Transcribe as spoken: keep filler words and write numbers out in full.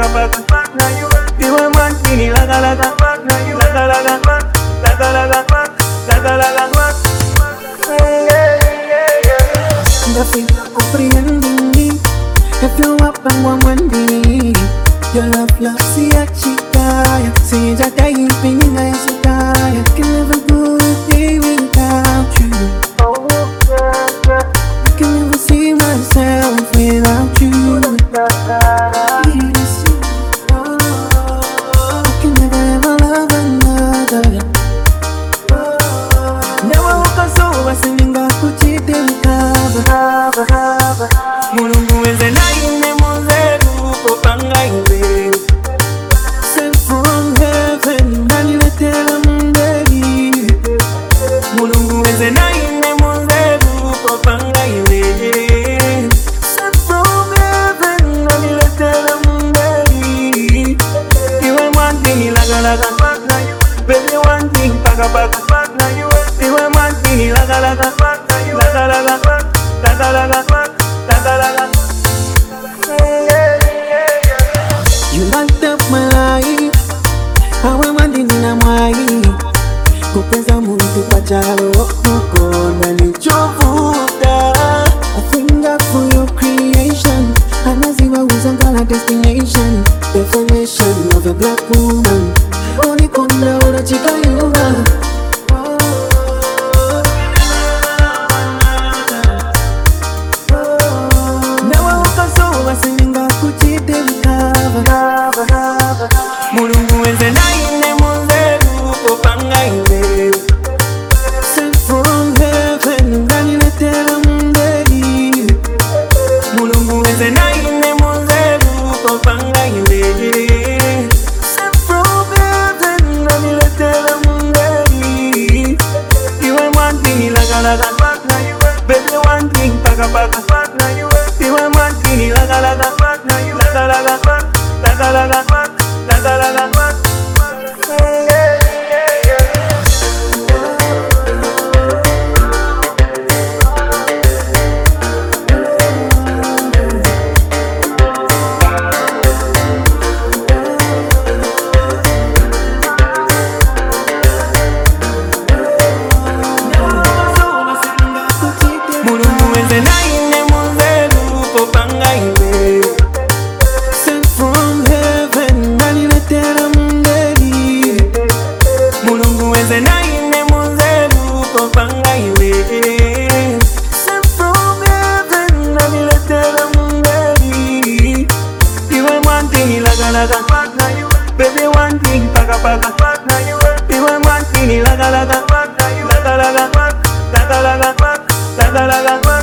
paga paga. You a man mini laga laga, laga laga, laga laga, laga laga. Nothing apprehending me. If you up and one one day, your love love see a chica. See that I ain't feeling nice to die. I can never go a day without you. I can never see myself without you. Yes, oh, I can never ever love another. Never walk a soul, I sing a kuchite recover. Mulungu wenze na ine muzeru popanga iwe. Sent from heaven, naniletela mundegi. Mulungu wenze na ine muzeru popanga iwe. Sent from heaven, naniletela mundegi. You a man mini laga laga, baby one thing paga paga. You a man mini laga laga, laga laga, laga laga, laga laga. You light up my life. Awe mandini na mwai. Kupeza muntu pachalo okoko nanichovuta. I thank God for your creation. Anaziwa uzangala destination. Definition of a black woman. Oni konda ora chika yuga. Mulungu wenze na ine muzeru popanga iwe. Sent from heaven, naniletela mundegi. Mulungu wenze na ine muzeru popanga iwe. Sent from heaven, naniletela mundegi. You a man mini laga laga, baby one thing paga paga. You a man mini laga laga, laga laga, laga laga, laga laga. Mulungu wenze na ine muzeru popanga iwe. Sent from heaven, naniletela mundegi. Mulungu wenze na ine muzeru popanga iwe. Sent from heaven, naniletela mundegi. You a man thing laga laga, baby one thing paga paga. You a man thing laga laga, laga laga, laga laga, laga laga.